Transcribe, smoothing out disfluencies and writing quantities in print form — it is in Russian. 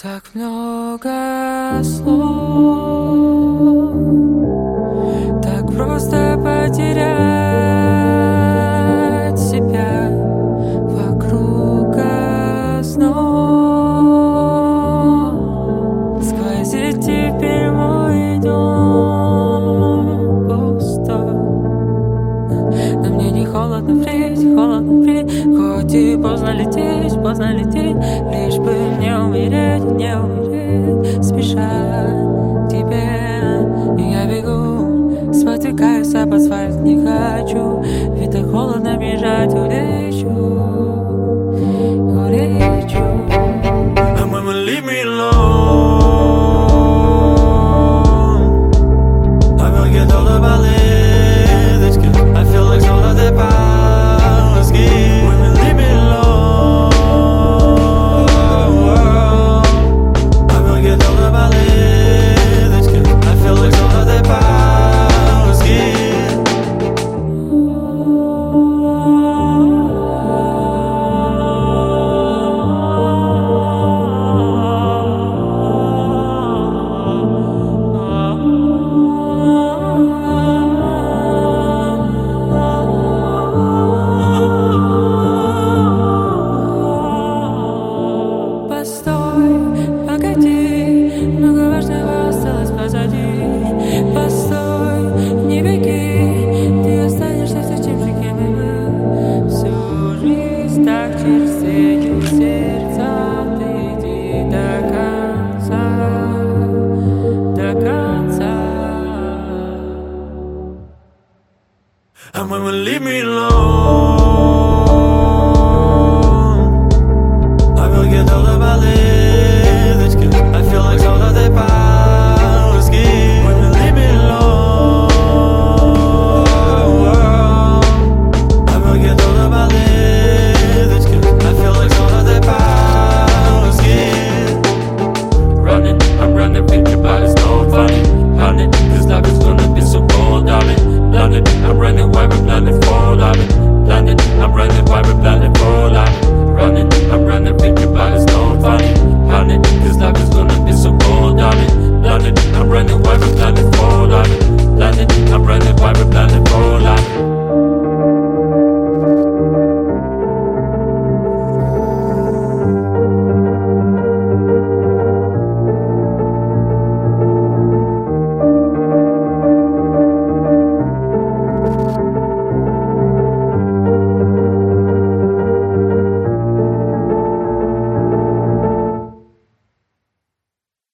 Так много слов, так просто потерять себя вокруг основ. Сквозит теперь мой дом пустой, но мне не холодно впредь, хоть и поздно лететь, лишь бы не умереть, спеша к тебе. Я бегу, спотыкаюсь об асфальт, не хочу, ведь так холодно бежать, улечу.